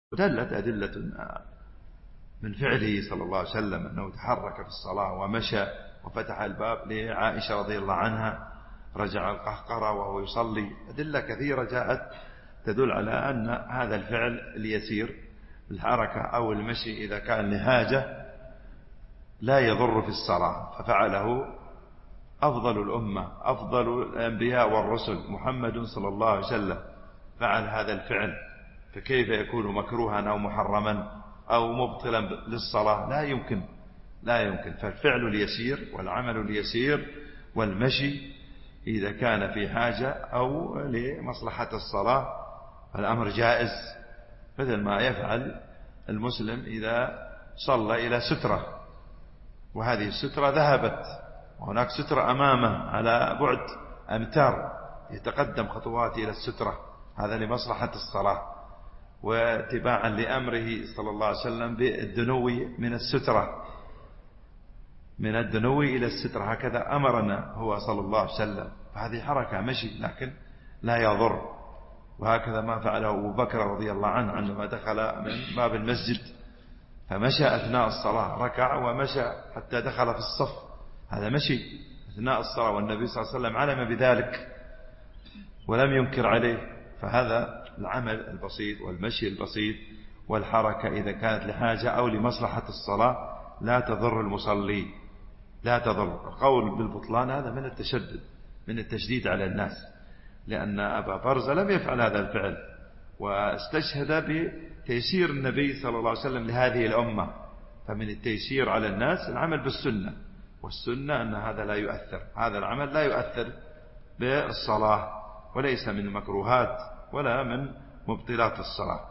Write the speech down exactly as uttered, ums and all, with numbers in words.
دلت أدلة من فعله صلى الله عليه وسلم أنه تحرك في الصلاة ومشى وفتح الباب لعائشة رضي الله عنها، رجع القهقرة وهو يصلي. أدلة كثيرة جاءت تدل على أن هذا الفعل اليسير، الحركة أو المشي إذا كان لحاجة لا يضر في الصلاة، ففعله أفضل الأمة، أفضل الأنبياء والرسل محمد صلى الله عليه وسلم فعل هذا الفعل، فكيف يكون مكروها أو محرما أو مبطلا للصلاة؟ لا يمكن، لا يمكن. فالفعل اليسير والعمل اليسير والمشي إذا كان في حاجة أو لمصلحة الصلاة الأمر جائز، مثل ما يفعل المسلم إذا صلى إلى سترة وهذه السترة ذهبت وهناك سترة أمامه على بعد أمتار، يتقدم خطوات إلى السترة، هذا لمصلحة الصلاة واتباعا لأمره صلى الله عليه وسلم بالدنو من السترة، من الدنو إلى السترة، هكذا أمرنا هو صلى الله عليه وسلم. فهذه حركة مشي لكن لا يضر، وهكذا ما فعله أبو بكر رضي الله عنه عندما دخل من باب المسجد فمشى أثناء الصلاة، ركع ومشى حتى دخل في الصف، هذا مشي أثناء الصلاة، والنبي صلى الله عليه وسلم علم بذلك ولم ينكر عليه. فهذا العمل البسيط والمشي البسيط والحركة إذا كانت لحاجة أو لمصلحة الصلاة لا تضر المصلي، لا تضر. القول بالبطلان هذا من التشدد، من التشديد على الناس، لأن أبا برزة لم يفعل هذا الفعل واستشهد بتيسير النبي صلى الله عليه وسلم لهذه الأمة، فمن التيسير على الناس العمل بالسنة، والسنة أن هذا لا يؤثر، هذا العمل لا يؤثر بالصلاة وليس من المكروهات ولا من مبطلات الصلاة.